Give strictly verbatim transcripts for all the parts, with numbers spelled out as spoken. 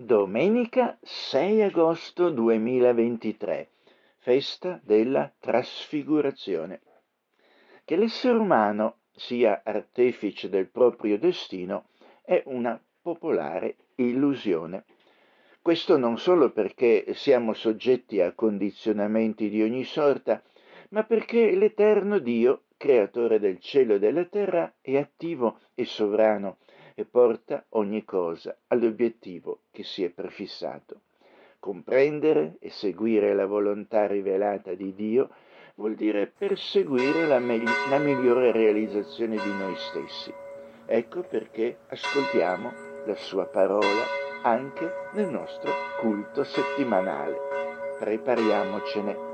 Domenica sei agosto duemilaventitré, festa della Trasfigurazione. Che l'essere umano sia artefice del proprio destino è una popolare illusione. Questo non solo perché siamo soggetti a condizionamenti di ogni sorta, ma perché l'eterno Dio, creatore del cielo e della terra, è attivo e sovrano e porta ogni cosa all'obiettivo che si è prefissato. Comprendere e seguire la volontà rivelata di Dio vuol dire perseguire la, me- la migliore realizzazione di noi stessi. Ecco perché ascoltiamo la sua parola anche nel nostro culto settimanale. Prepariamocene.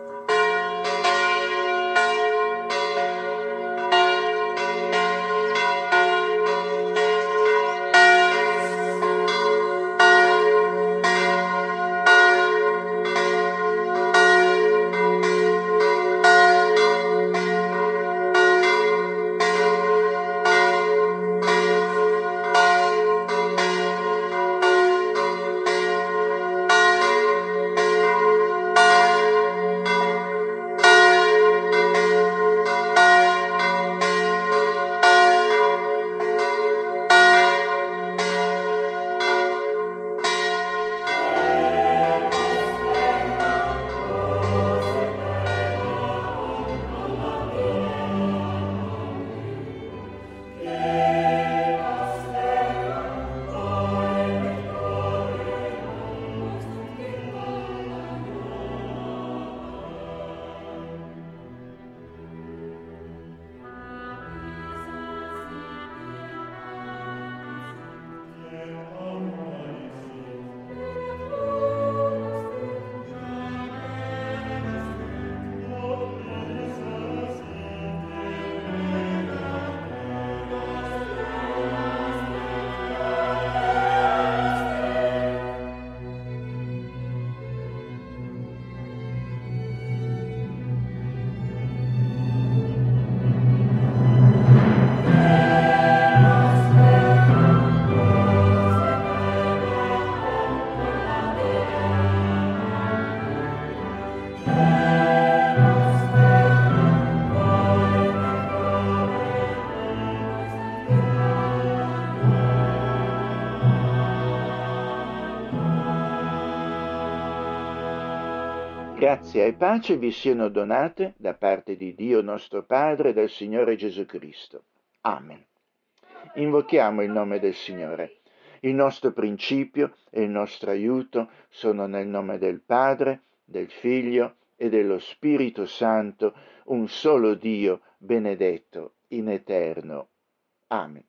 Grazia e pace vi siano donate da parte di Dio nostro Padre e del Signore Gesù Cristo. Amen. Invochiamo il nome del Signore. Il nostro principio e il nostro aiuto sono nel nome del Padre, del Figlio e dello Spirito Santo, un solo Dio benedetto in eterno. Amen.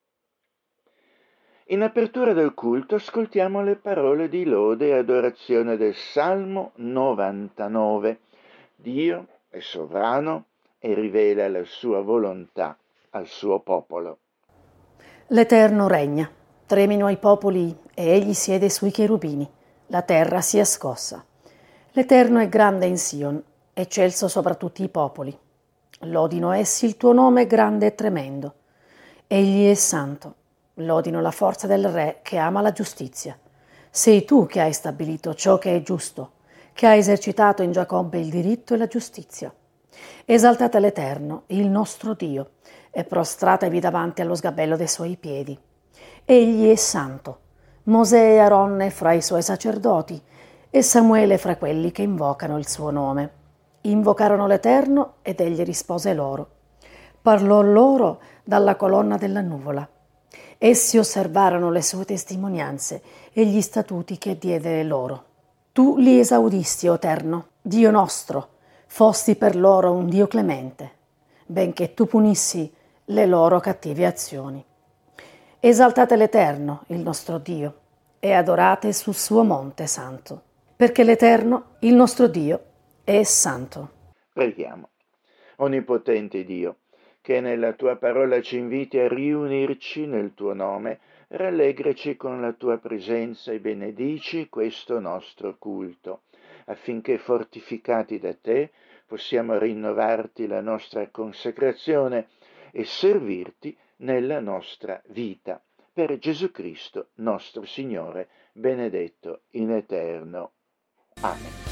In apertura del culto ascoltiamo le parole di lode e adorazione del Salmo novantanove. Dio è sovrano e rivela la sua volontà al suo popolo. L'Eterno regna, tremino i popoli e egli siede sui cherubini, la terra si è scossa. L'Eterno è grande in Sion, eccelso sopra tutti i popoli. Lodino essi il tuo nome grande e tremendo. Egli è santo. Lodino la forza del Re che ama la giustizia. Sei tu che hai stabilito ciò che è giusto, che hai esercitato in Giacobbe il diritto e la giustizia. Esaltate l'Eterno, il nostro Dio, e prostratevi davanti allo sgabello dei suoi piedi. Egli è santo. Mosè e Aaronne fra i suoi sacerdoti, e Samuele fra quelli che invocano il suo nome. Invocarono l'Eterno ed egli rispose loro. Parlò loro dalla colonna della nuvola. Essi osservarono le sue testimonianze e gli statuti che diede loro. Tu li esauristi, o Eterno, Dio nostro, fosti per loro un Dio clemente, benché tu punissi le loro cattive azioni. Esaltate l'Eterno, il nostro Dio, e adorate sul suo monte santo, perché l'Eterno, il nostro Dio, è santo. Preghiamo. Onnipotente Dio, che nella tua parola ci inviti a riunirci nel tuo nome, rallegraci con la tua presenza e benedici questo nostro culto, affinché fortificati da te possiamo rinnovarti la nostra consacrazione e servirti nella nostra vita. Per Gesù Cristo, nostro Signore. benedetto in eterno. Amen.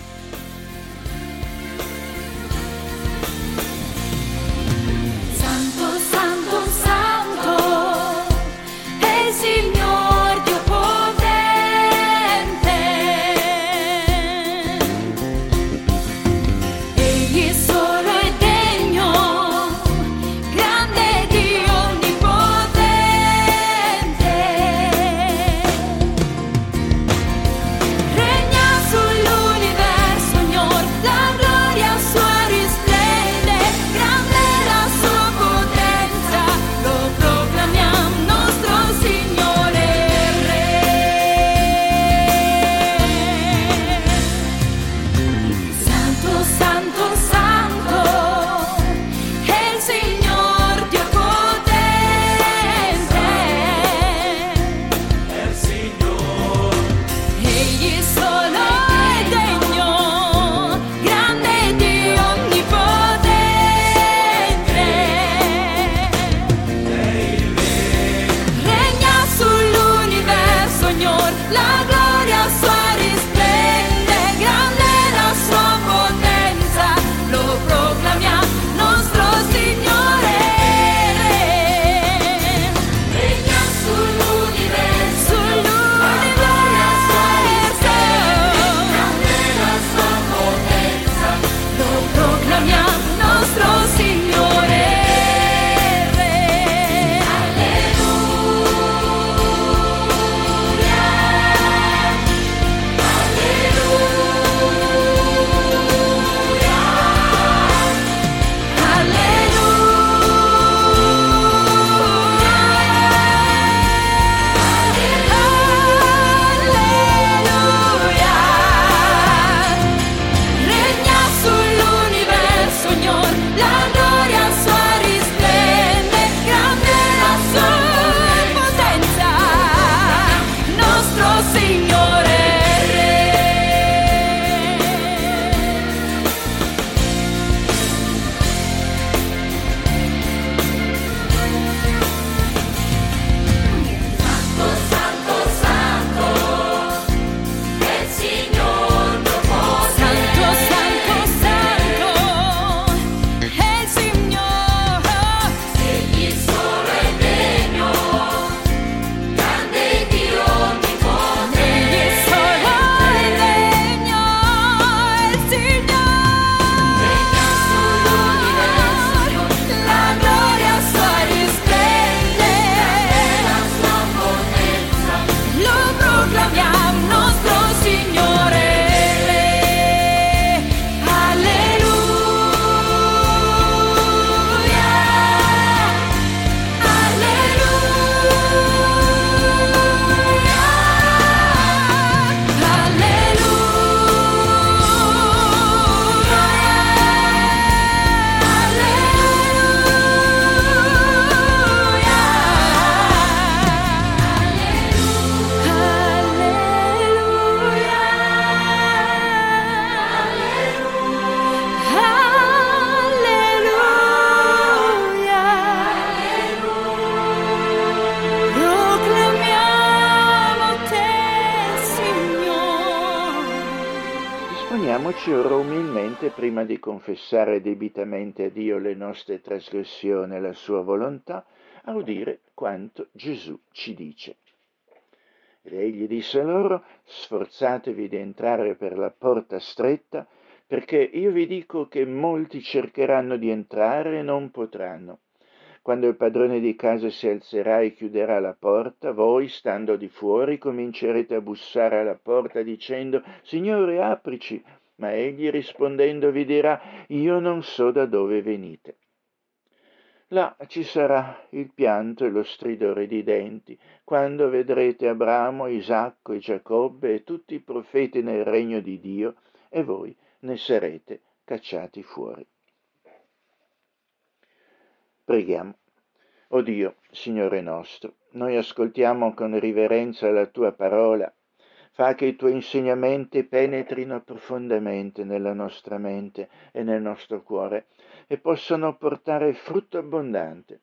Disponiamoci ora umilmente, prima di confessare debitamente a Dio le nostre trasgressioni e la sua volontà, a udire quanto Gesù ci dice. Ed egli disse loro: sforzatevi di entrare per la porta stretta, perché io vi dico che molti cercheranno di entrare e non potranno. Quando il padrone di casa si alzerà e chiuderà la porta, voi, stando di fuori, comincerete a bussare alla porta dicendo: Signore, aprici. Ma egli rispondendo vi dirà: io non so da dove venite. Là ci sarà il pianto e lo stridore di denti, quando vedrete Abramo, Isacco e Giacobbe e tutti i profeti nel regno di Dio, e voi ne sarete cacciati fuori. Preghiamo. O Dio, Signore nostro, noi ascoltiamo con riverenza la tua parola. Fa che i tuoi insegnamenti penetrino profondamente nella nostra mente e nel nostro cuore e possano portare frutto abbondante,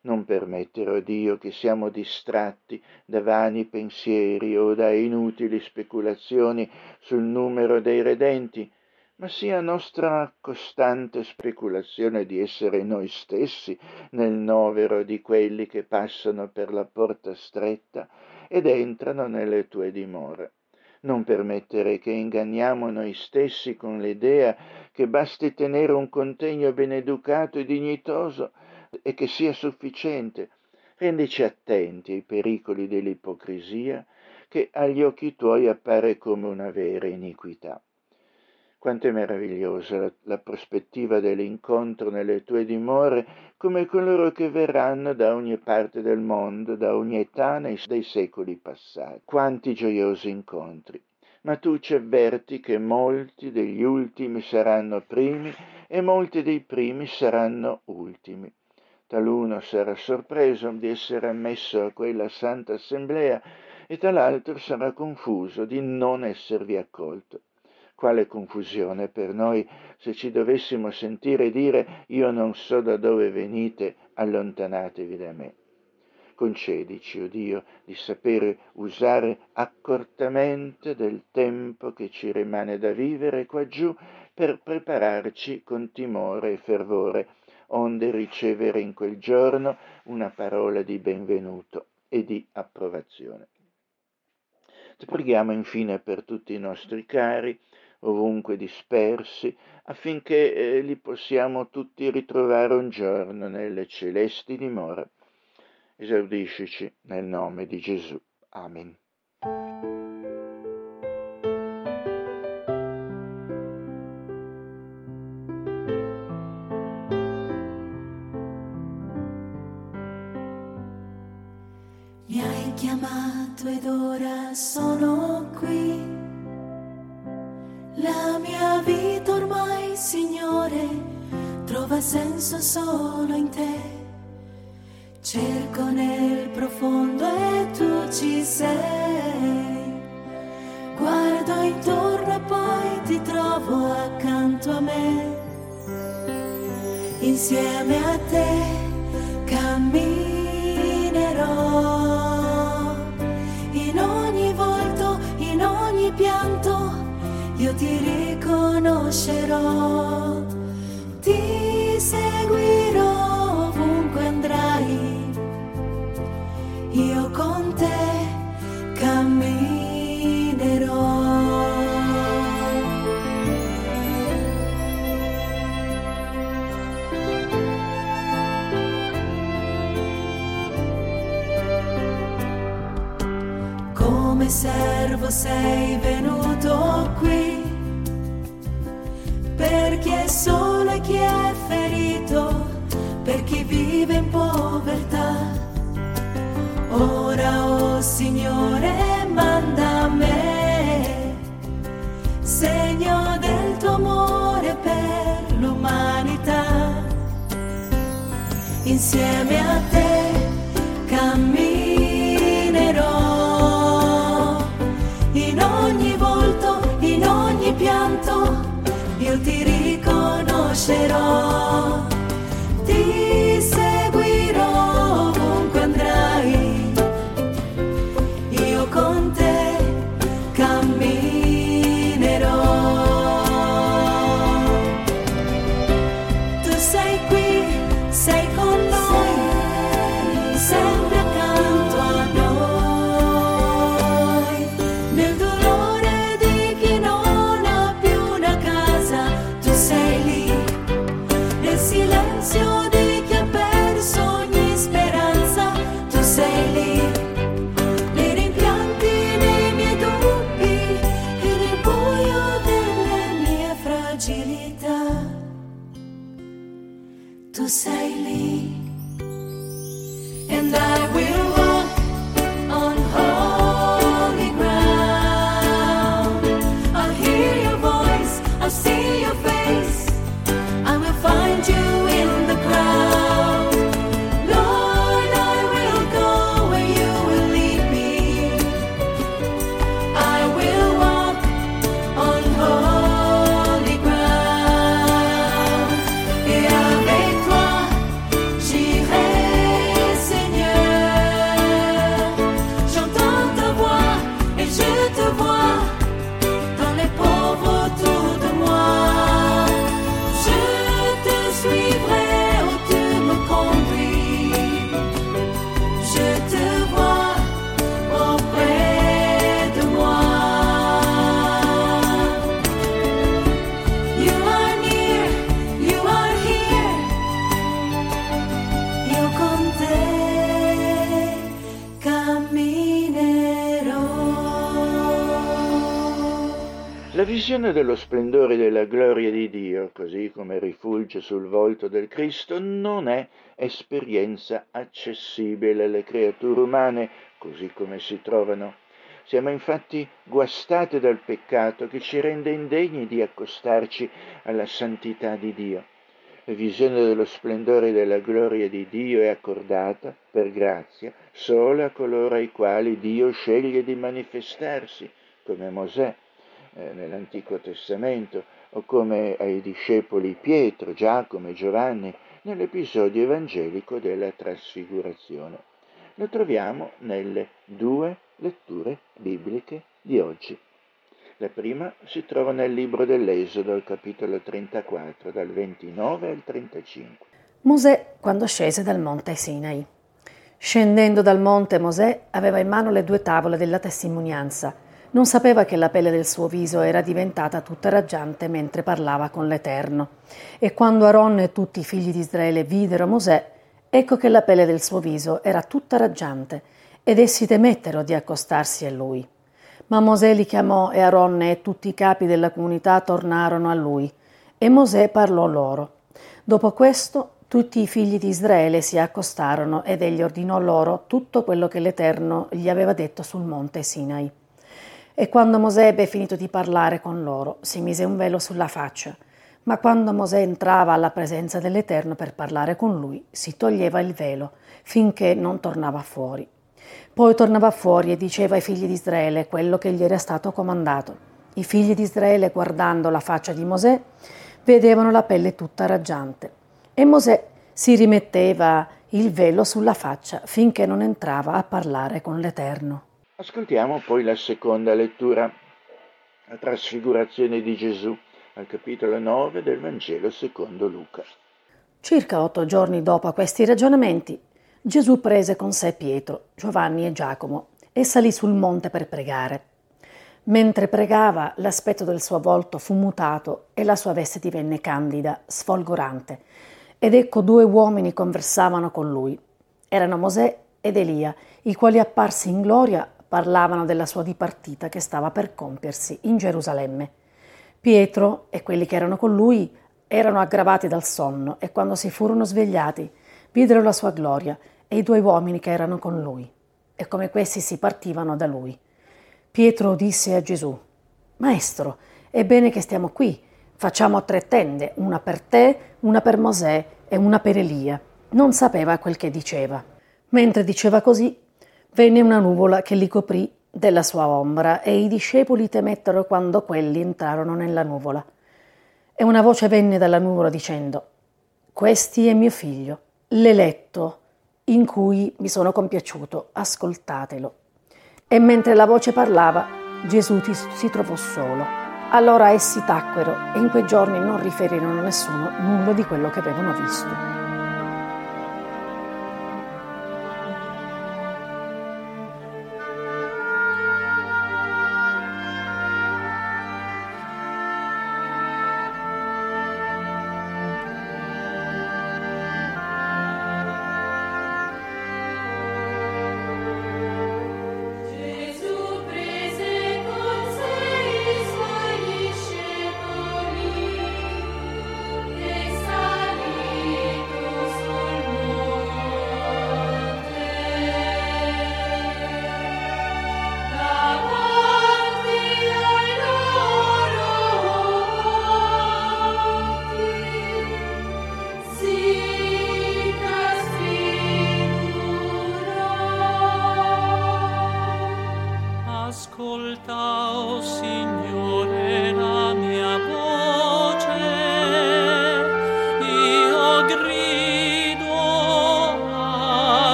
Non permettere, o Dio, che siamo distratti da vani pensieri o da inutili speculazioni sul numero dei redenti, ma sia nostra costante speculazione di essere noi stessi nel novero di quelli che passano per la porta stretta ed entrano nelle tue dimore. Non permettere che inganniamo noi stessi con l'idea che basti tenere un contegno beneducato e dignitoso e che sia sufficiente. Rendici attenti ai pericoli dell'ipocrisia che agli occhi tuoi appare come una vera iniquità. Quanto è meravigliosa la, la prospettiva dell'incontro nelle tue dimore come coloro che verranno da ogni parte del mondo, da ogni età nei, dei secoli passati. Quanti gioiosi incontri! Ma tu ci avverti che molti degli ultimi saranno primi e molti dei primi saranno ultimi. Taluno sarà sorpreso di essere ammesso a quella santa assemblea e tal'altro sarà confuso di non esservi accolto. Quale confusione per noi se ci dovessimo sentire dire «Io non so da dove venite, allontanatevi da me». Concedici, o Dio, di sapere usare accortamente del tempo che ci rimane da vivere qua giù per prepararci con timore e fervore, onde ricevere in quel giorno una parola di benvenuto e di approvazione. Ti preghiamo infine per tutti i nostri cari, ovunque dispersi, affinché eh, li possiamo tutti ritrovare un giorno nelle celesti dimore. Esaudiscici nel nome di Gesù. Amen. Mi hai chiamato ed ora sono qui. La mia vita ormai, Signore, trova senso solo in te. Cerco nel profondo e tu ci sei. Guardo intorno e poi ti trovo accanto a me. Insieme a te camminerò. In ogni volto, in ogni pianto, io ti riconoscerò. Ti seguirò ovunque andrai. Io con te camminerò. Come servo sei venuto qui, per chi è solo e chi è ferito, per chi vive in povertà. Ora, oh Signore, manda a me, segno del tuo amore per l'umanità. Insieme a te camminerò. In ogni volto, in ogni pianto, io ti riconoscerò. Ti seguirò ovunque andrai. Io con te camminerò. Tu sei qui, sei con noi, sempre accanto a noi. Nel dolore di chi non ha più una casa, tu sei lì. Nel silenzio La visione dello splendore della gloria di Dio, così come rifulge sul volto del Cristo, non è esperienza accessibile alle creature umane, così come si trovano. Siamo infatti guastati dal peccato che ci rende indegni di accostarci alla santità di Dio. La visione dello splendore della gloria di Dio è accordata, per grazia, solo a coloro ai quali Dio sceglie di manifestarsi, come Mosè eh, nell'Antico Testamento, o come ai discepoli Pietro, Giacomo e Giovanni nell'episodio evangelico della Trasfigurazione. Lo troviamo nelle due letture bibliche di oggi. La prima si trova nel libro dell'Esodo, al capitolo trentaquattro, dal ventinove al trentacinque. Mosè quando scese dal monte Sinai. Scendendo dal monte, Mosè aveva in mano le due tavole della testimonianza. Non sapeva che la pelle del suo viso era diventata tutta raggiante mentre parlava con l'Eterno. E quando Aaron e tutti i figli di Israele videro Mosè, ecco che la pelle del suo viso era tutta raggiante, ed essi temettero di accostarsi a lui. Ma Mosè li chiamò e Aaron e tutti i capi della comunità tornarono a lui, e Mosè parlò loro. Dopo questo tutti i figli di Israele si accostarono ed egli ordinò loro tutto quello che l'Eterno gli aveva detto sul monte Sinai. E quando Mosè ebbe finito di parlare con loro, si mise un velo sulla faccia. Ma quando Mosè entrava alla presenza dell'Eterno per parlare con lui, si toglieva il velo, finché non tornava fuori. Poi tornava fuori e diceva ai figli di Israele quello che gli era stato comandato. I figli di Israele, guardando la faccia di Mosè, vedevano la pelle tutta raggiante. E Mosè si rimetteva il velo sulla faccia finché non entrava a parlare con l'Eterno. Ascoltiamo poi la seconda lettura, la trasfigurazione di Gesù, al capitolo nove del Vangelo secondo Luca. Circa otto giorni dopo questi ragionamenti, Gesù prese con sé Pietro, Giovanni e Giacomo e salì sul monte per pregare. Mentre pregava, l'aspetto del suo volto fu mutato e la sua veste divenne candida, sfolgorante. Ed ecco due uomini conversavano con lui. Erano Mosè ed Elia, i quali apparsi in gloria parlavano della sua dipartita che stava per compiersi in Gerusalemme. Pietro e quelli che erano con lui erano aggravati dal sonno e quando si furono svegliati videro la sua gloria e i due uomini che erano con lui, e come questi si partivano da lui. Pietro disse a Gesù: Maestro, è bene che stiamo qui, facciamo tre tende, una per te, una per Mosè e una per Elia. Non sapeva quel che diceva. Mentre diceva così, venne una nuvola che li coprì della sua ombra e i discepoli temettero quando quelli entrarono nella nuvola. E una voce venne dalla nuvola dicendo: Questi è mio figlio, l'eletto, in cui mi sono compiaciuto, ascoltatelo. E mentre la voce parlava, Gesù si trovò solo. Allora essi tacquero e in quei giorni non riferirono a nessuno nulla di quello che avevano visto.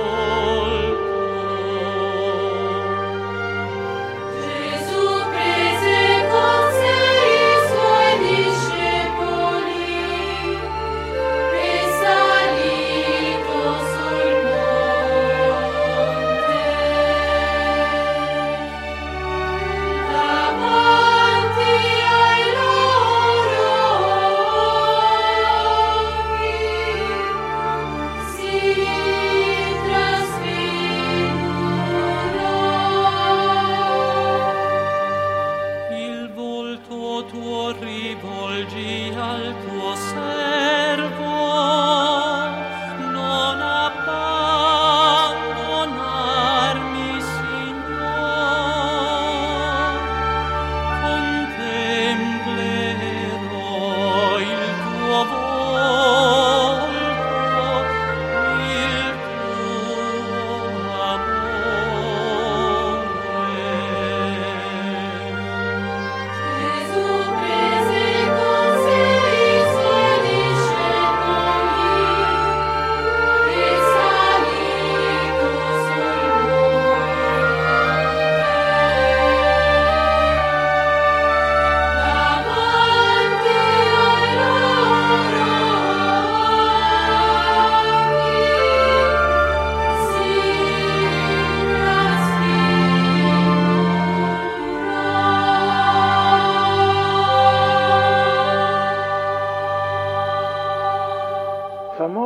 Gesù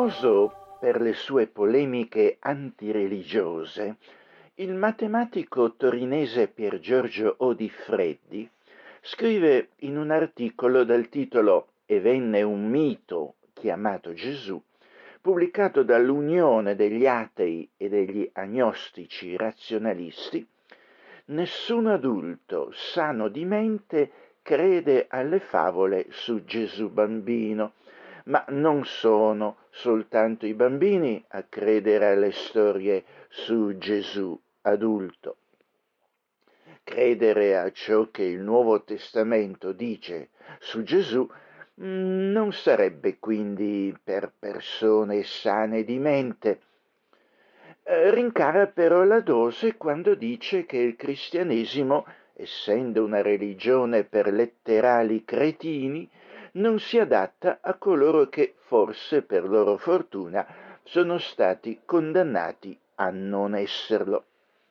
Famoso per le sue polemiche antireligiose, il matematico torinese Pier Giorgio Odifreddi scrive in un articolo dal titolo "E venne un mito chiamato Gesù", pubblicato dall'Unione degli Atei e degli Agnostici Razionalisti: nessun adulto sano di mente crede alle favole su Gesù bambino, ma non sono soltanto i bambini a credere alle storie su Gesù adulto. Credere a ciò che il Nuovo Testamento dice su Gesù non sarebbe quindi per persone sane di mente. Rincara però la dose quando dice che il cristianesimo, essendo una religione per letterali cretini, non si adatta a coloro che, forse per loro fortuna, sono stati condannati a non esserlo.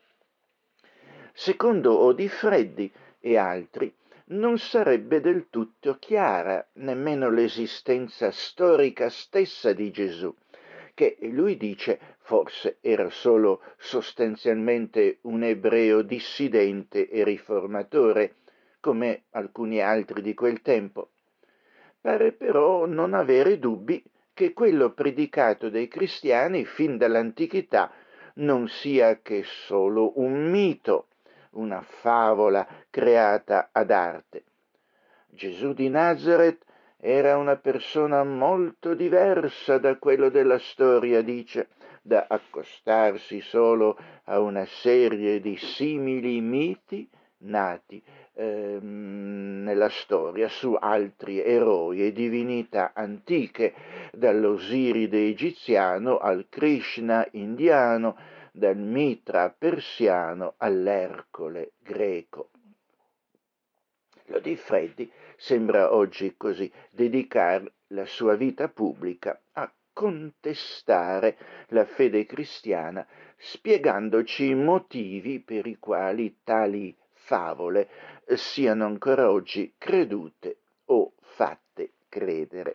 Secondo Odifreddi e altri, non sarebbe del tutto chiara nemmeno l'esistenza storica stessa di Gesù, che lui dice forse era solo sostanzialmente un ebreo dissidente e riformatore, come alcuni altri di quel tempo. Pare però non avere dubbi che quello predicato dai cristiani fin dall'antichità non sia che solo un mito, una favola creata ad arte. Gesù di Nazareth era una persona molto diversa da quello della storia, dice, da accostarsi solo a una serie di simili miti nati ehm, nella storia su altri eroi e divinità antiche, dall'Osiride egiziano al Krishna indiano, dal Mitra persiano all'Ercole greco. Odifreddi sembra oggi così dedicare la sua vita pubblica a contestare la fede cristiana, spiegandoci i motivi per i quali tali favole siano ancora oggi credute o fatte credere.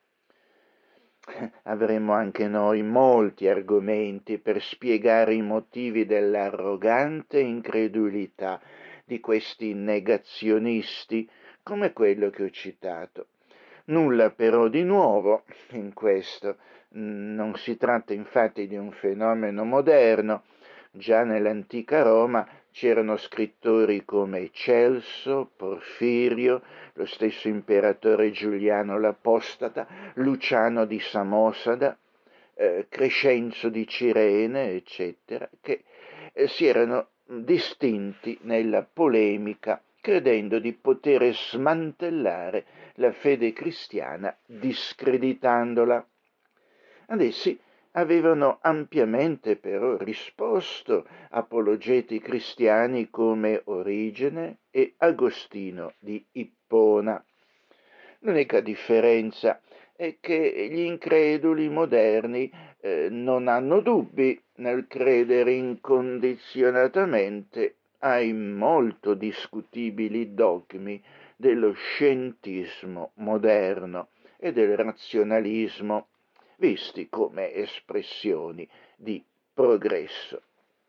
Avremo anche noi molti argomenti per spiegare i motivi dell'arrogante incredulità di questi negazionisti, come quello che ho citato. Nulla però di nuovo in questo. Non si tratta infatti di un fenomeno moderno. Già nell'antica Roma c'erano scrittori come Celso, Porfirio, lo stesso imperatore Giuliano l'Apostata, Luciano di Samosata, eh, Crescenzo di Cirene, eccetera, che eh, si erano distinti nella polemica, credendo di poter smantellare la fede cristiana discreditandola. Ad essi avevano ampiamente però risposto apologeti cristiani come Origene e Agostino di Ippona. L'unica differenza è che gli increduli moderni eh, non hanno dubbi nel credere incondizionatamente ai molto discutibili dogmi dello scientismo moderno e del razionalismo, visti come espressioni di progresso.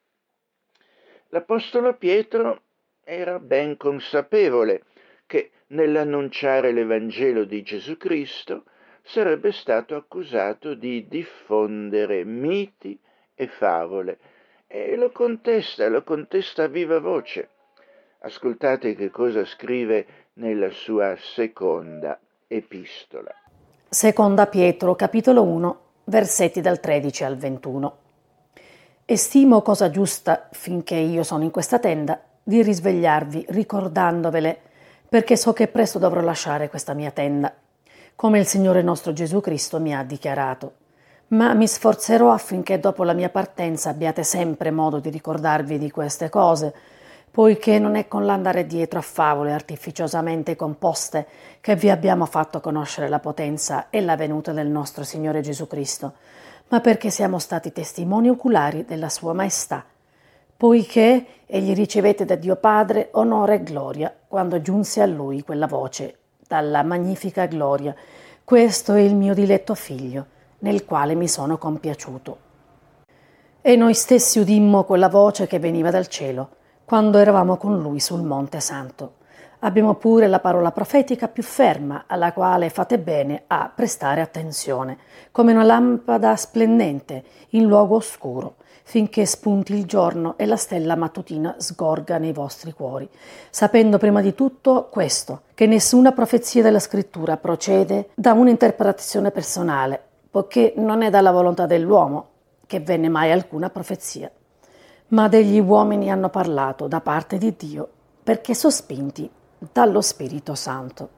L'Apostolo Pietro era ben consapevole che nell'annunciare l'Evangelo di Gesù Cristo sarebbe stato accusato di diffondere miti e favole, e lo contesta, lo contesta a viva voce. Ascoltate che cosa scrive nella sua seconda epistola. Seconda Pietro, capitolo uno, versetti dal tredici al ventuno. Estimo cosa giusta, finché io sono in questa tenda, di risvegliarvi ricordandovele, perché so che presto dovrò lasciare questa mia tenda, come il Signore nostro Gesù Cristo mi ha dichiarato. Ma mi sforzerò affinché dopo la mia partenza abbiate sempre modo di ricordarvi di queste cose, poiché non è con l'andare dietro a favole artificiosamente composte che vi abbiamo fatto conoscere la potenza e la venuta del nostro Signore Gesù Cristo, ma perché siamo stati testimoni oculari della sua maestà, poiché egli ricevette da Dio Padre onore e gloria quando giunse a lui quella voce dalla magnifica gloria: questo è il mio diletto figlio, nel quale mi sono compiaciuto. E noi stessi udimmo quella voce che veniva dal cielo, quando eravamo con lui sul Monte Santo. Abbiamo pure la parola profetica più ferma, alla quale fate bene a prestare attenzione, come una lampada splendente in luogo oscuro, finché spunti il giorno e la stella mattutina sgorga nei vostri cuori, sapendo prima di tutto questo, che nessuna profezia della Scrittura procede da un'interpretazione personale, poiché non è dalla volontà dell'uomo che venne mai alcuna profezia, ma degli uomini hanno parlato da parte di Dio, perché sospinti dallo Spirito Santo.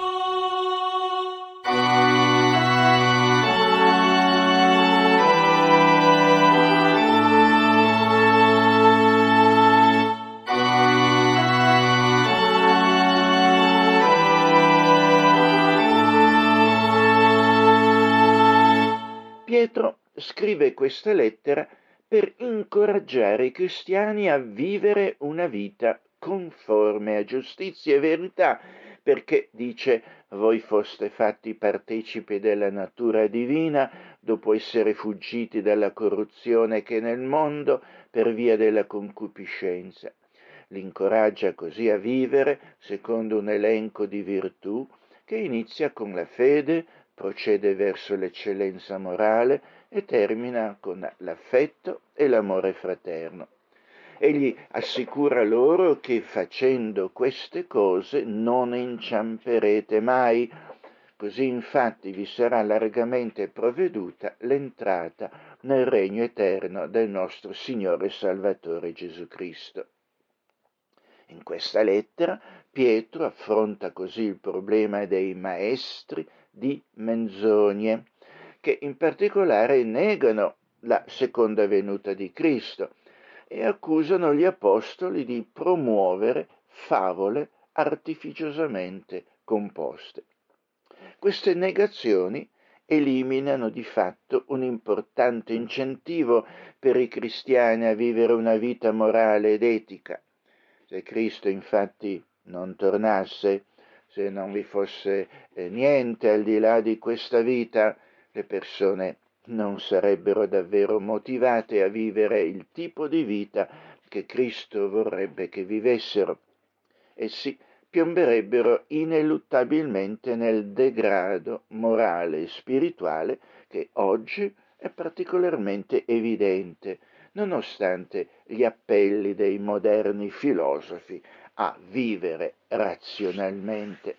Pietro scrive questa lettera per incoraggiare i cristiani a vivere una vita conforme a giustizia e verità, perché dice: voi foste fatti partecipi della natura divina dopo essere fuggiti dalla corruzione che è nel mondo per via della concupiscenza. Li incoraggia così a vivere secondo un elenco di virtù che inizia con la fede, procede verso l'eccellenza morale e termina con l'affetto e l'amore fraterno. Egli assicura loro che facendo queste cose non inciamperete mai, così infatti vi sarà largamente provveduta l'entrata nel regno eterno del nostro Signore e Salvatore Gesù Cristo. In questa lettera Pietro affronta così il problema dei maestri di menzogne, che in particolare negano la seconda venuta di Cristo e accusano gli apostoli di promuovere favole artificiosamente composte. Queste negazioni eliminano di fatto un importante incentivo per i cristiani a vivere una vita morale ed etica. Se Cristo infatti non tornasse, se non vi fosse eh, niente al di là di questa vita, le persone non sarebbero davvero motivate a vivere il tipo di vita che Cristo vorrebbe che vivessero. Essi piomberebbero ineluttabilmente nel degrado morale e spirituale che oggi è particolarmente evidente, nonostante gli appelli dei moderni filosofi a vivere razionalmente.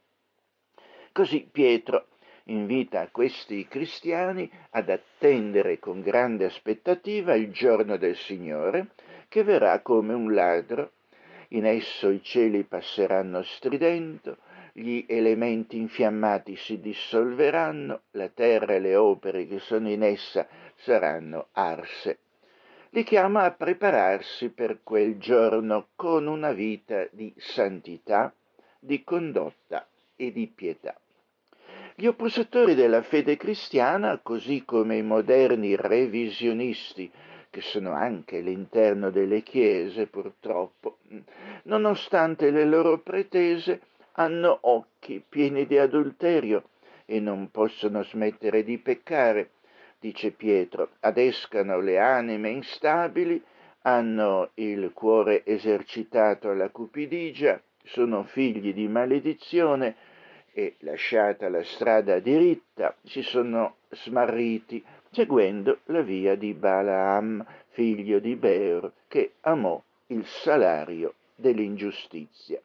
Così Pietro invita questi cristiani ad attendere con grande aspettativa il giorno del Signore, che verrà come un ladro. In esso i cieli passeranno stridendo, gli elementi infiammati si dissolveranno, la terra e le opere che sono in essa saranno arse. Li chiama a prepararsi per quel giorno con una vita di santità, di condotta e di pietà. Gli oppositori della fede cristiana, così come i moderni revisionisti, che sono anche all'interno delle chiese purtroppo, nonostante le loro pretese, hanno occhi pieni di adulterio e non possono smettere di peccare. Dice Pietro: adescano le anime instabili, hanno il cuore esercitato alla cupidigia, sono figli di maledizione e, lasciata la strada diritta, si sono smarriti seguendo la via di Balaam, figlio di Beor, che amò il salario dell'ingiustizia.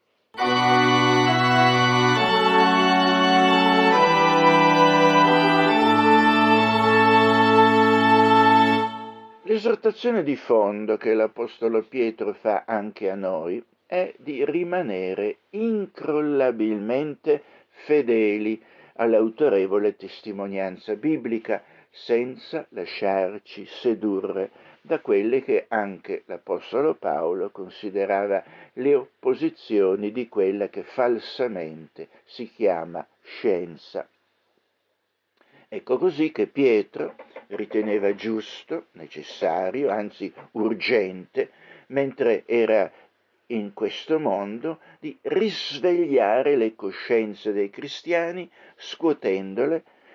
L'esortazione di fondo che l'Apostolo Pietro fa anche a noi è di rimanere incrollabilmente fedeli all'autorevole testimonianza biblica, senza lasciarci sedurre da quelle che anche l'Apostolo Paolo considerava le opposizioni di quella che falsamente si chiama scienza. Ecco così che Pietro riteneva giusto, necessario, anzi urgente, mentre era in questo mondo, di risvegliare le coscienze dei cristiani, scuotendole,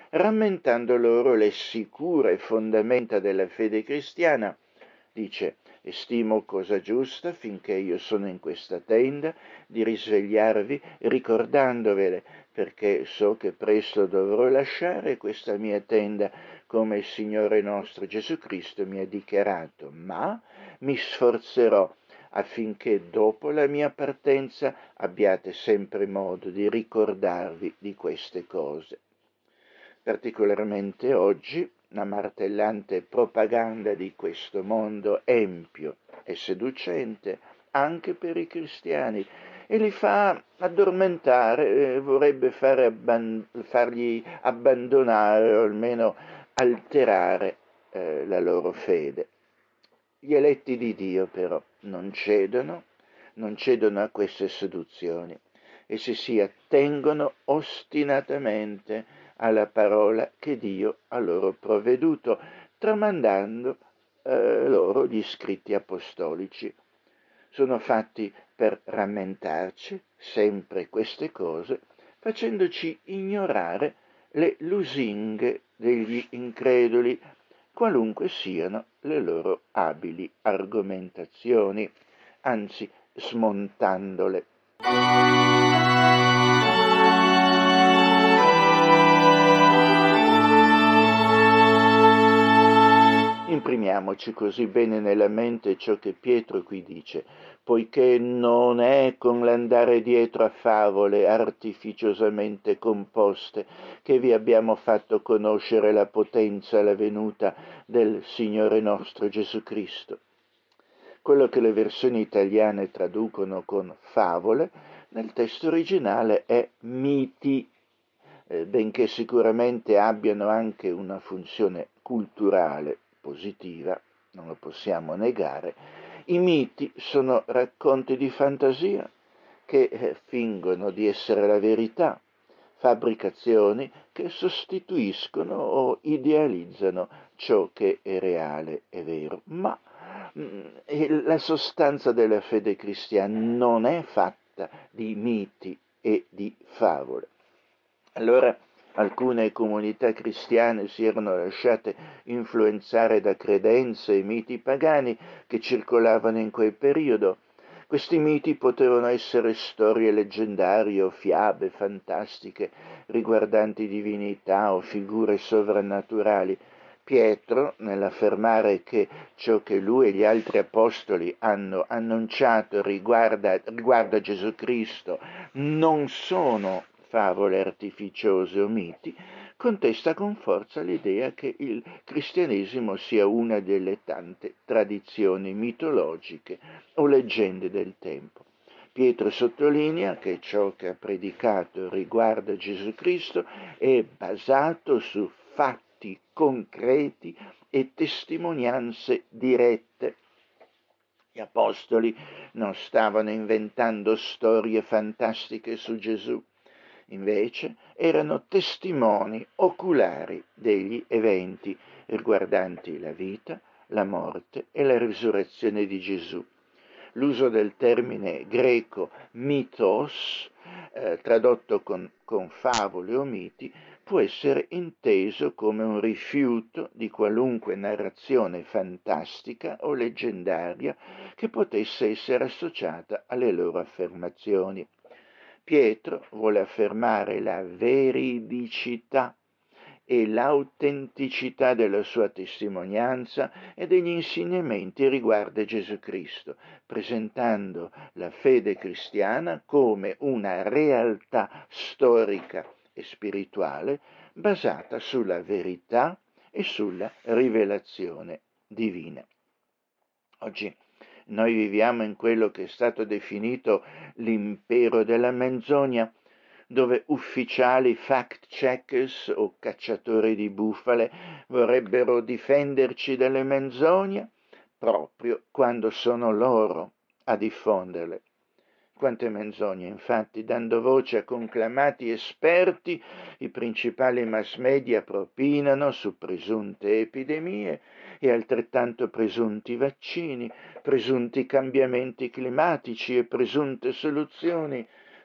rammentando loro le sicure fondamenta della fede cristiana, dice: «Estimo cosa giusta, finché io sono in questa tenda, di risvegliarvi ricordandovele, perché so che presto dovrò lasciare questa mia tenda, come il Signore nostro Gesù Cristo mi ha dichiarato, ma mi sforzerò affinché dopo la mia partenza abbiate sempre modo di ricordarvi di queste cose». Particolarmente oggi la martellante propaganda di questo mondo empio e seducente anche per i cristiani e li fa addormentare, eh, vorrebbe fare abban- fargli abbandonare o almeno alterare eh, la loro fede. Gli eletti di Dio però non cedono, non cedono a queste seduzioni e si si attengono ostinatamente alla parola che Dio ha loro provveduto, tramandando eh, loro gli scritti apostolici. Sono fatti per rammentarci sempre queste cose, facendoci ignorare le lusinghe degli increduli, qualunque siano le loro abili argomentazioni, anzi smontandole. Imprimiamoci così bene nella mente ciò che Pietro qui dice, poiché non è con l'andare dietro a favole artificiosamente composte che vi abbiamo fatto conoscere la potenza e la venuta del Signore nostro Gesù Cristo. Quello che le versioni italiane traducono con favole, nel testo originale è miti, eh, benché sicuramente abbiano anche una funzione culturale positiva, non lo possiamo negare. I miti sono racconti di fantasia che eh, fingono di essere la verità, fabbricazioni che sostituiscono o idealizzano ciò che è reale e vero. Ma mh, la sostanza della fede cristiana non è fatta di miti e di favole. Allora alcune comunità cristiane si erano lasciate influenzare da credenze e miti pagani che circolavano in quel periodo. Questi miti potevano essere storie leggendarie o fiabe fantastiche riguardanti divinità o figure sovrannaturali. Pietro, nell'affermare che ciò che lui e gli altri apostoli hanno annunciato riguarda, riguardo a Gesù Cristo, non sono favole artificiose o miti, contesta con forza l'idea che il cristianesimo sia una delle tante tradizioni mitologiche o leggende del tempo. Pietro sottolinea che ciò che ha predicato riguardo a Gesù Cristo è basato su fatti concreti e testimonianze dirette. Gli apostoli non stavano inventando storie fantastiche su Gesù, invece erano testimoni oculari degli eventi riguardanti la vita, la morte e la risurrezione di Gesù. L'uso del termine greco mythos, eh, tradotto con, con favole o miti, può essere inteso come un rifiuto di qualunque narrazione fantastica o leggendaria che potesse essere associata alle loro affermazioni. Pietro vuole affermare la veridicità e l'autenticità della sua testimonianza e degli insegnamenti riguardo a Gesù Cristo, presentando la fede cristiana come una realtà storica e spirituale basata sulla verità e sulla rivelazione divina. Oggi noi viviamo in quello che è stato definito l'impero della menzogna, dove ufficiali fact-checkers o cacciatori di bufale vorrebbero difenderci dalle menzogne proprio quando sono loro a diffonderle. Quante menzogne, infatti, dando voce a conclamati esperti, i principali mass media propinano su presunte epidemie e altrettanto presunti vaccini, presunti cambiamenti climatici e presunte soluzioni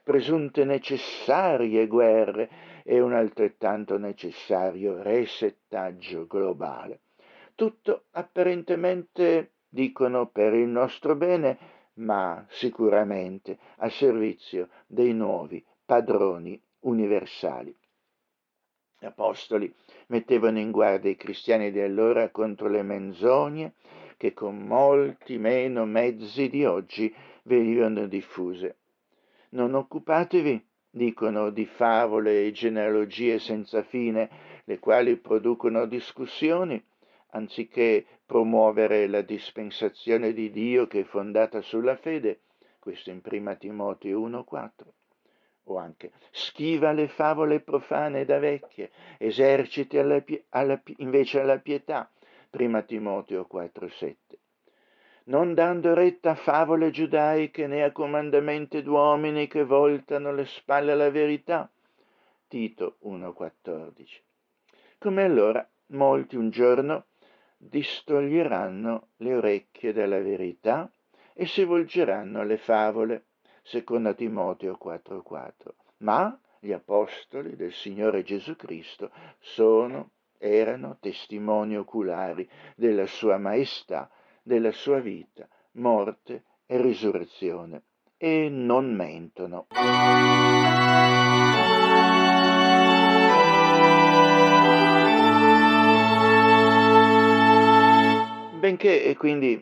presunte necessarie guerre e un altrettanto necessario resettaggio globale. Tutto apparentemente, dicono, per il nostro bene, ma sicuramente a servizio dei nuovi padroni universali. Gli apostoli mettevano in guardia i cristiani di allora contro le menzogne che con molti meno mezzi di oggi venivano diffuse. Non occupatevi, dicono, di favole e genealogie senza fine, le quali producono discussioni, anziché promuovere la dispensazione di Dio che è fondata sulla fede, questo in prima Timoteo uno quattro. O anche schiva le favole profane da vecchie, eserciti alla, alla, invece alla pietà, prima Timoteo quattro sette. Non dando retta a favole giudaiche né a comandamenti d'uomini che voltano le spalle alla verità, Tito uno quattordici. Come allora molti un giorno distoglieranno le orecchie dalla verità e si volgeranno alle favole, secondo Timoteo quattro quattro. Ma gli apostoli del Signore Gesù Cristo sono, erano testimoni oculari della sua maestà, della sua vita, morte e risurrezione, e non mentono. Benché quindi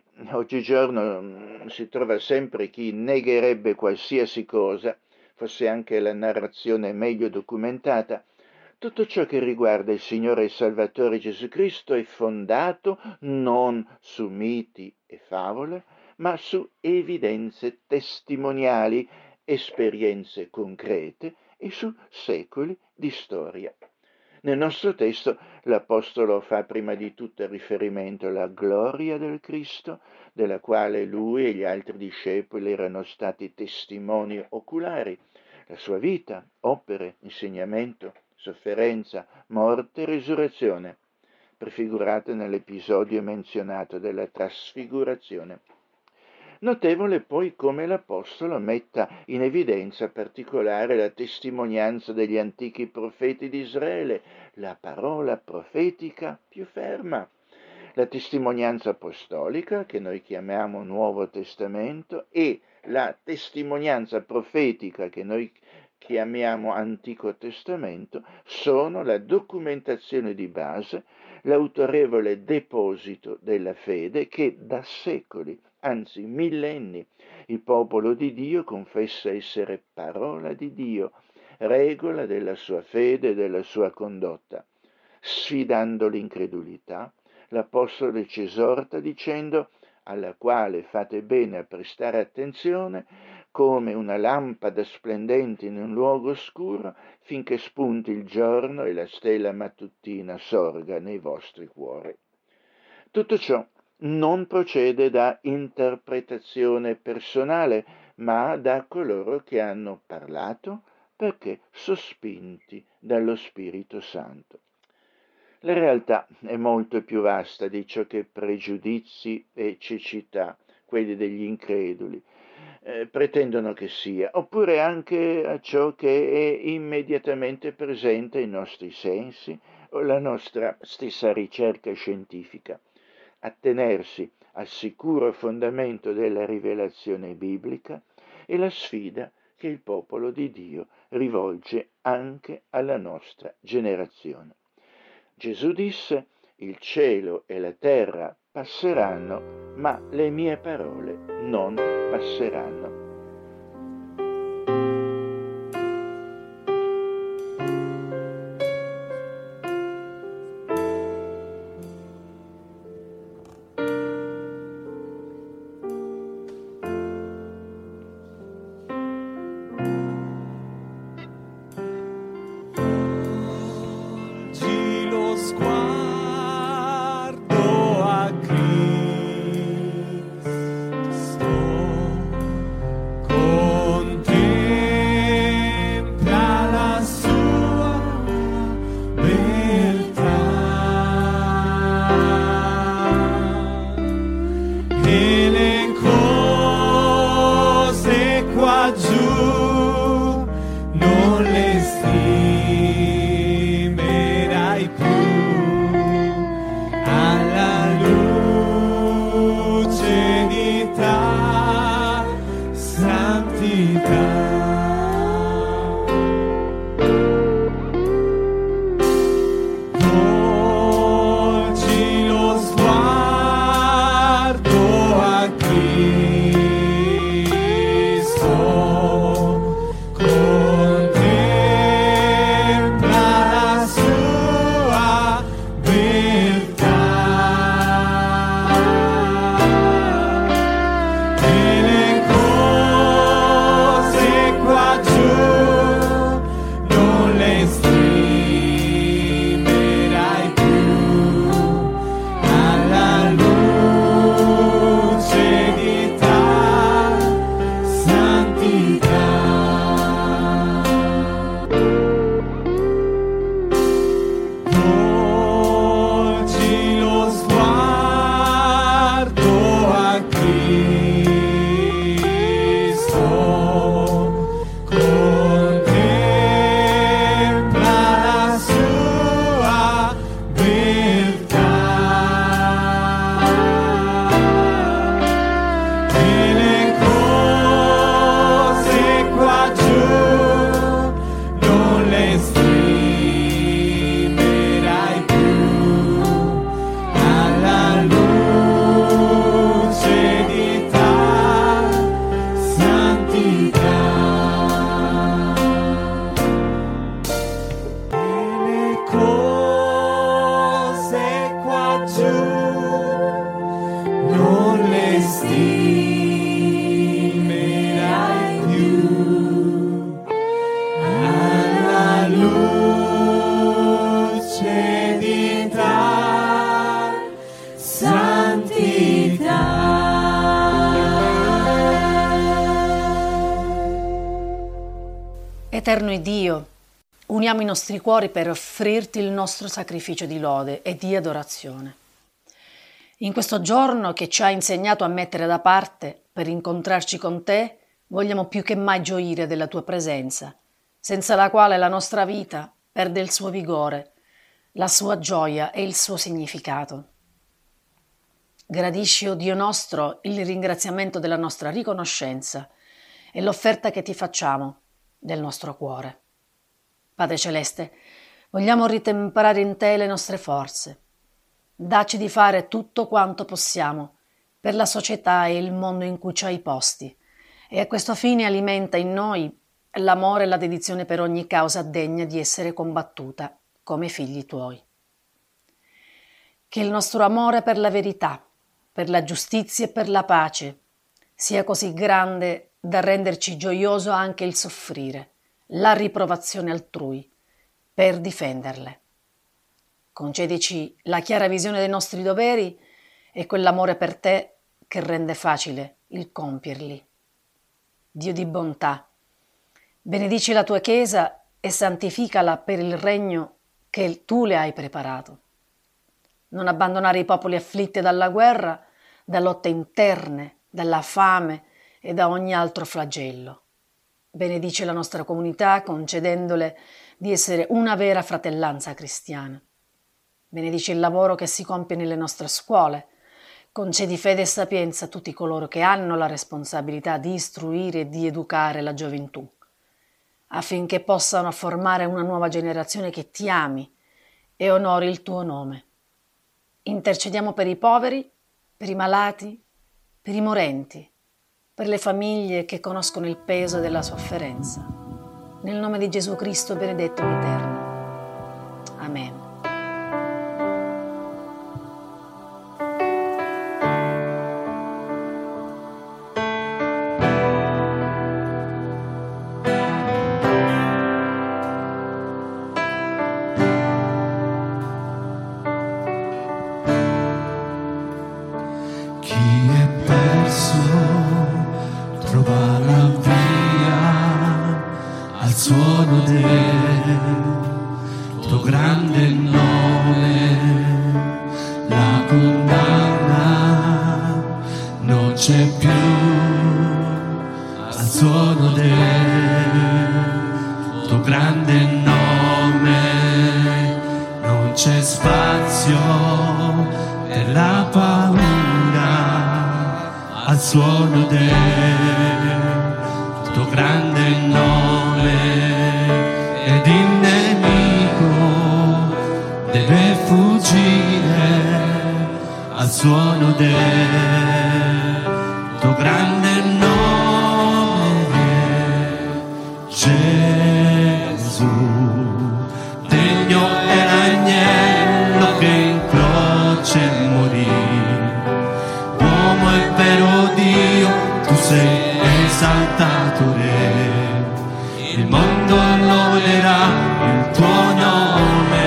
oggigiorno si trova sempre chi negherebbe qualsiasi cosa, fosse anche la narrazione meglio documentata, tutto ciò che riguarda il Signore e Salvatore Gesù Cristo è fondato non su miti e favole, ma su evidenze testimoniali, esperienze concrete e su secoli di storia. Nel nostro testo l'Apostolo fa prima di tutto riferimento alla gloria del Cristo, della quale lui e gli altri discepoli erano stati testimoni oculari, la sua vita, opere, insegnamento, sofferenza, morte e risurrezione, prefigurate nell'episodio menzionato della trasfigurazione. Notevole poi come l'Apostolo metta in evidenza particolare la testimonianza degli antichi profeti di Israele, la parola profetica più ferma, la testimonianza apostolica, che noi chiamiamo Nuovo Testamento, e la testimonianza profetica, che noi chiamiamo Antico Testamento, sono la documentazione di base, l'autorevole deposito della fede che da secoli, anzi millenni, il popolo di Dio confessa essere parola di Dio, regola della sua fede e della sua condotta. Sfidando l'incredulità, l'Apostolo ci esorta dicendo: alla quale fate bene a prestare attenzione, come una lampada splendente in un luogo oscuro, finché spunti il giorno e la stella mattutina sorga nei vostri cuori. Tutto ciò non procede da interpretazione personale, ma da coloro che hanno parlato, perché sospinti dallo Spirito Santo. La realtà è molto più vasta di ciò che pregiudizi e cecità, quelli degli increduli, eh, pretendono che sia, oppure anche a ciò che è immediatamente presente ai nostri sensi o la nostra stessa ricerca scientifica. Attenersi al sicuro fondamento della rivelazione biblica è la sfida che il popolo di Dio rivolge anche alla nostra generazione. Gesù disse: il cielo e la terra passeranno, ma le mie parole non passeranno. le stimerai più. Alla luce di ta santità. Eterno Dio, uniamo i nostri cuori per offrirti il nostro sacrificio di lode e di adorazione. In questo giorno che ci ha insegnato a mettere da parte per incontrarci con te, vogliamo più che mai gioire della tua presenza, senza la quale la nostra vita perde il suo vigore, la sua gioia e il suo significato. Gradisci, o Dio nostro, il ringraziamento della nostra riconoscenza e l'offerta che ti facciamo del nostro cuore. Padre Celeste, vogliamo ritemperare in te le nostre forze. Dacci di fare tutto quanto possiamo per la società e il mondo in cui ci hai posti, e a questo fine alimenta in noi l'amore e la dedizione per ogni causa degna di essere combattuta come figli tuoi. Che il nostro amore per la verità, per la giustizia e per la pace sia così grande da renderci gioioso anche il soffrire, la riprovazione altrui, per difenderle. Concedici la chiara visione dei nostri doveri e quell'amore per te che rende facile il compierli. Dio di bontà, benedici la tua Chiesa e santificala per il regno che tu le hai preparato. Non abbandonare i popoli afflitti dalla guerra, da lotte interne, dalla fame e da ogni altro flagello. Benedice la nostra comunità concedendole di essere una vera fratellanza cristiana. Benedice il lavoro che si compie nelle nostre scuole. Concedi fede e sapienza a tutti coloro che hanno la responsabilità di istruire e di educare la gioventù, affinché possano formare una nuova generazione che ti ami e onori il tuo nome. Intercediamo per i poveri, per i malati, per i morenti, per le famiglie che conoscono il peso della sofferenza. Nel nome di Gesù Cristo benedetto in eterno. Amen. Trova la via al suono del tuo grande nome, la condanna non c'è più al suono del tuo grande c'è spazio per la paura al suono del tuo grande nome, ed il nemico deve fuggire al suono del tuo grande nome, Gesù. Degno è l'agnello che in croce morì, uomo e vero Dio, tu sei esaltato Re, il mondo loderà il tuo nome.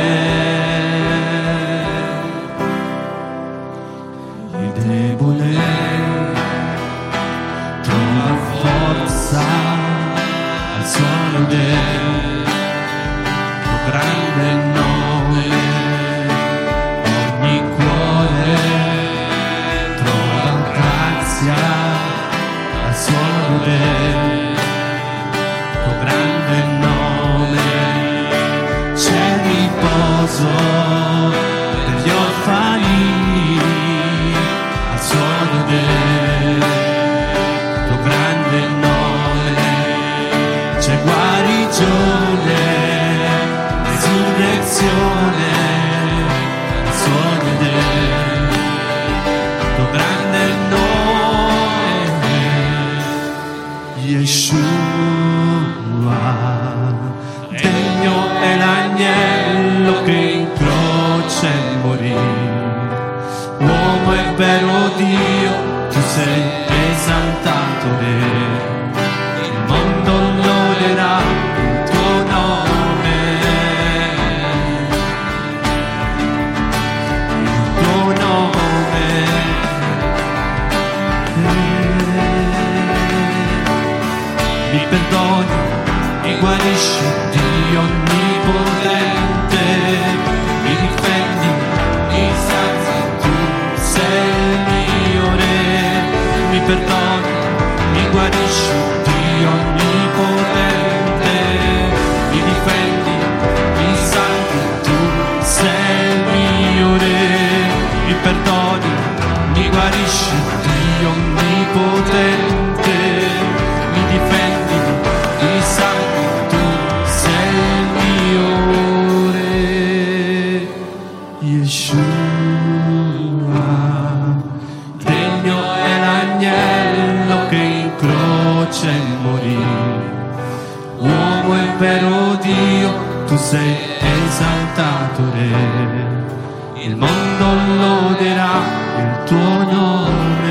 Il debole trova forza al suono del tuo grande nome, ogni cuore trova grazia al suono del tuo grande nome, c'è riposo per gli orfani al suono del tuo grande nome, c'è guarigione, resurrezione al suono del tuo grande nome, Yeshua. Degno è l'agnello che in croce morì, uomo e vero Dio, tu sei esaltato Re, il mondo loderà il tuo nome, il tuo nome. Mi perdoni, mi guarisci, Dio onnipotente, mi difendi, mi salvi, tu sei il mio Re. Mi perdoni, mi guarisci, Dio onnipotente, mi difendi, mi salvi, tu sei il mio Re. Mi perdoni, mi guarisci, Dio onnipotente, mi difendi, mi salvi, tu sei il mio Re, Yeshua. Degno è l'agnello che in croce morì, uomo e vero Dio, tu sei esaltato Re, il mondo loderà il tuo nome.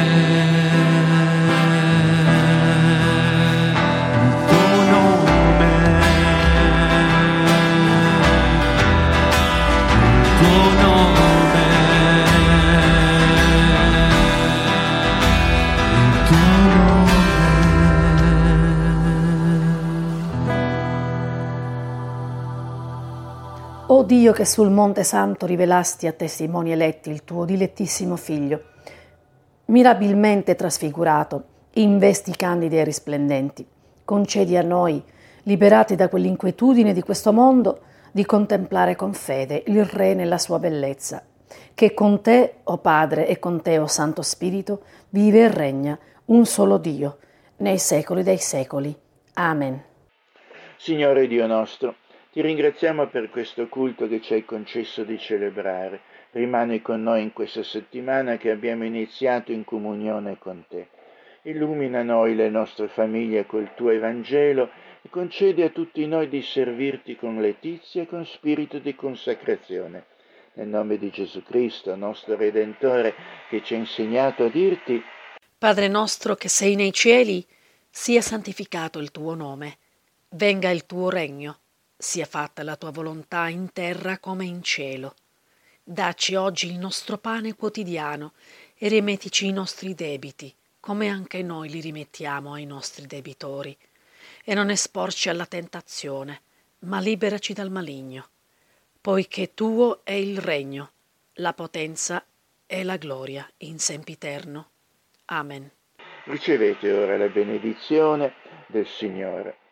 O Dio, che sul Monte Santo rivelasti a testimoni eletti il tuo dilettissimo Figlio, mirabilmente trasfigurato in vesti candide e risplendenti, concedi a noi, liberati da quell'inquietudine di questo mondo, di contemplare con fede il Re nella sua bellezza, che con te, o Padre, e con te, o Santo Spirito, vive e regna un solo Dio, nei secoli dei secoli. Amen. Signore Dio nostro, ti ringraziamo per questo culto che ci hai concesso di celebrare. Rimani con noi in questa settimana che abbiamo iniziato in comunione con te. Illumina noi, le nostre famiglie, col tuo Evangelo e concedi a tutti noi di servirti con letizia e con spirito di consacrazione. Nel nome di Gesù Cristo, nostro Redentore, che ci ha insegnato a dirti: Padre nostro che sei nei cieli, sia santificato il tuo nome. Venga il tuo regno. Sia fatta la tua volontà in terra come in cielo. Dacci oggi il nostro pane quotidiano e rimettici i nostri debiti, come anche noi li rimettiamo ai nostri debitori. E non esporci alla tentazione, ma liberaci dal maligno. Poiché tuo è il regno, la potenza e la gloria in sempiterno. Amen. Ricevete ora la benedizione del Signore.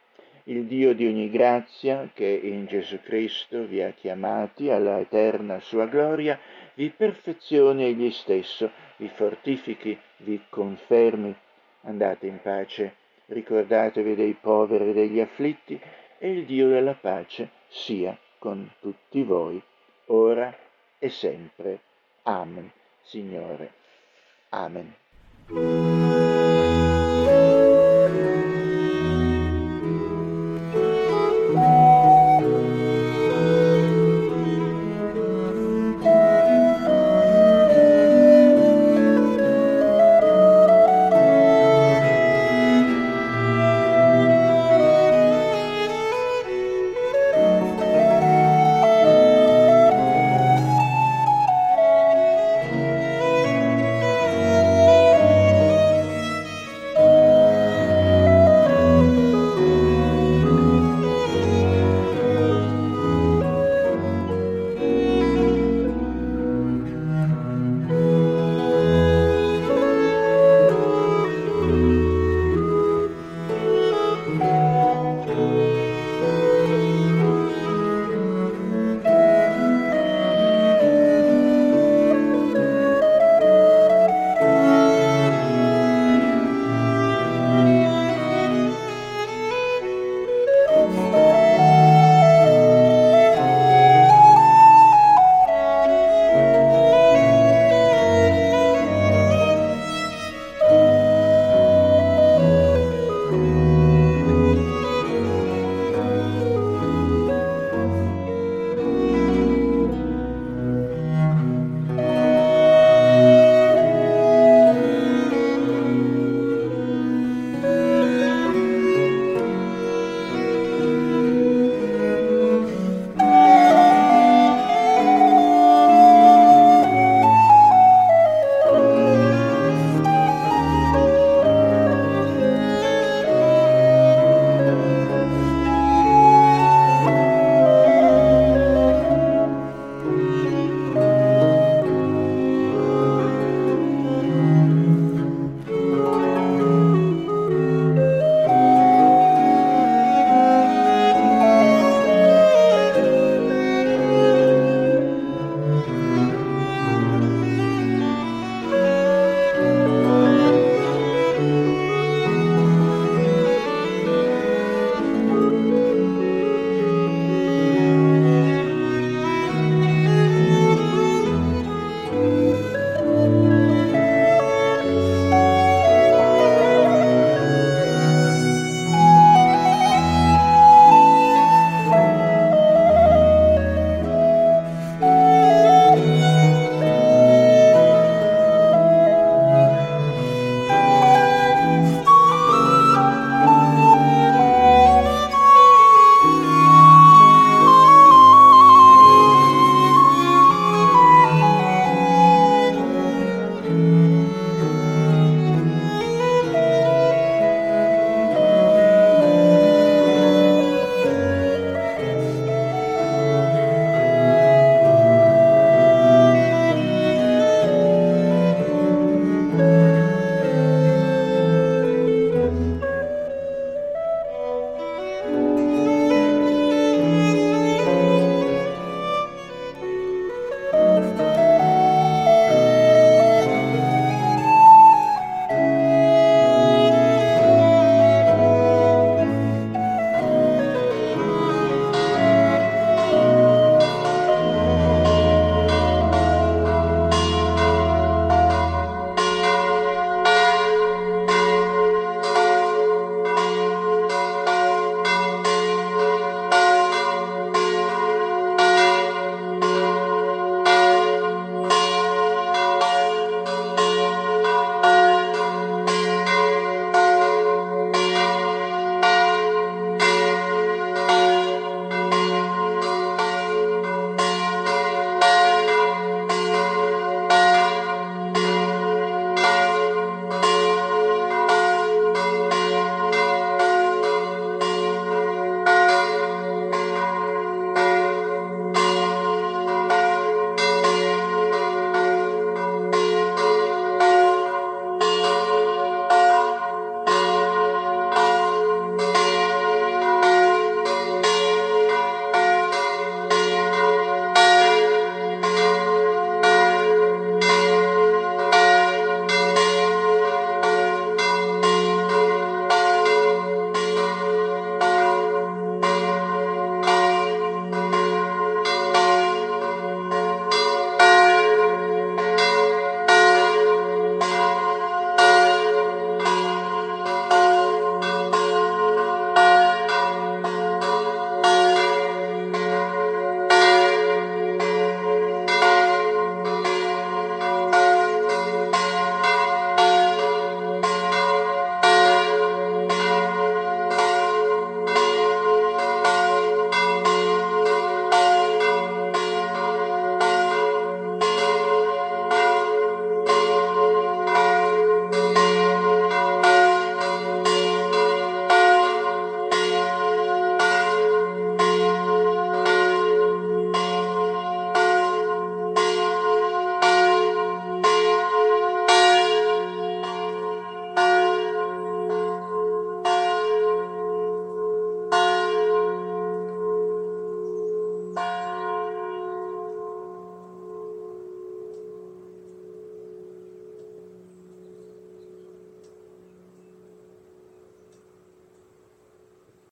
Il Dio di ogni grazia, che in Gesù Cristo vi ha chiamati alla eterna sua gloria, vi perfezioni egli stesso, vi fortifichi, vi confermi. Andate in pace, ricordatevi dei poveri e degli afflitti, e il Dio della pace sia con tutti voi, ora e sempre. Amen. Signore. Amen.